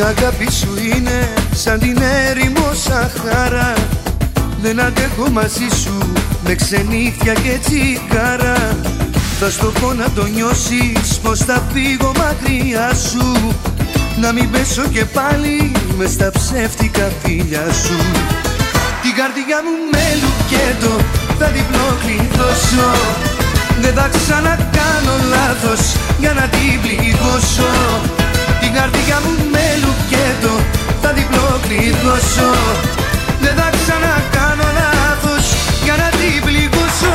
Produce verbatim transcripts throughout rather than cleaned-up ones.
Η αγάπη σου είναι σαν την έρημο Σαχάρα. Δεν αντέχω μαζί σου με ξενύχια και τσιγάρα. Θα στο πω να το νιώσεις πως θα φύγω μακριά σου, να μην πέσω και πάλι μες στα ψεύτικα φίλια σου. Την καρδιά μου με λουκέτο θα διπλοκλειδώσω. Δεν θα ξανακάνω λάθος για να την πληγώσω. Την καρδιά μου με λουκέτο θα διπλοκλειδώσω. Δεν θα ξανακάνω λάθος για να την πληγώσω.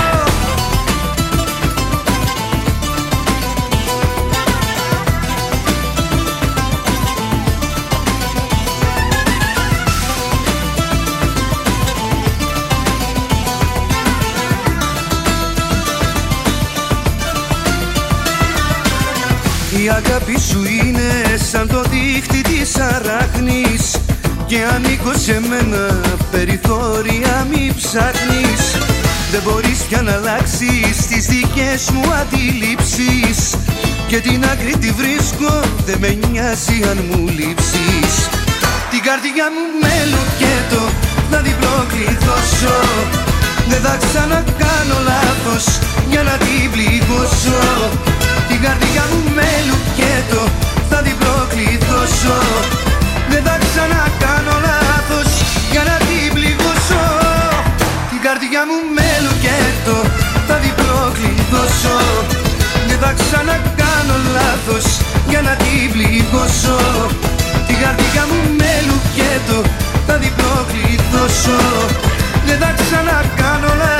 Η αγάπη σου είναι σαν το δίχτυ της αράχνης και ανήκω σε μένα, περιθώρια μη ψάχνεις. Δεν μπορείς πια να αλλάξεις τις δικές μου αντιλήψεις και την άκρη τη βρίσκω, δεν με νοιάζει αν μου λείψεις. Την καρδιά μου με λουκέτο θα διπλοκλειδώσω. Δεν θα ξανακάνω λάθος για να την πληγώσω. Την καρδιά μου με λουκέτο θα διπλοκλειδώσω. Δεν θα ξανακάνω λάθος για να την πληγώσω. Την καρδιά μου με λουκέτο θα διπλοκλειδώσω. Δεν θα ξανακάνω λάθος για να την πληγώσω. Την καρδιά μου με λουκέτο θα διπλοκλειδώσω. Δεν θα ξανακάνω λάθος.